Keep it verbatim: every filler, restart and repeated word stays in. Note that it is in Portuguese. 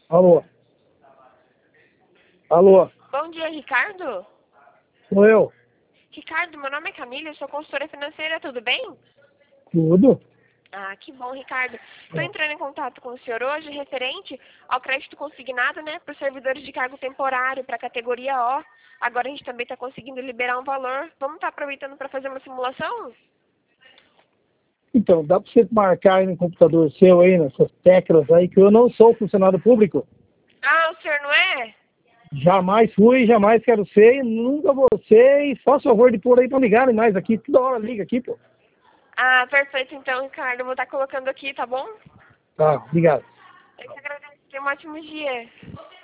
Alô? Alô? Bom dia, Ricardo. Sou eu. Ricardo, meu nome é Camila, eu sou consultora financeira, tudo bem? Tudo? Ah, que bom, Ricardo. Estou entrando em contato com o senhor hoje referente ao crédito consignado, né, para os servidores de cargo temporário, para a categoria O. Agora a gente também está conseguindo liberar um valor. Vamos estar aproveitando para fazer uma simulação? Então, dá para você marcar aí no computador seu aí, nessas teclas aí, que eu não sou funcionário público. Ah, o senhor não é? Jamais fui, jamais quero ser, e nunca vou ser, e faça o favor de pôr aí para ligarem mais aqui. Toda hora liga aqui, pô. Ah, perfeito então, Ricardo. Eu vou estar colocando aqui, tá bom? Tá, obrigado. Eu te agradeço. Tenha um ótimo dia.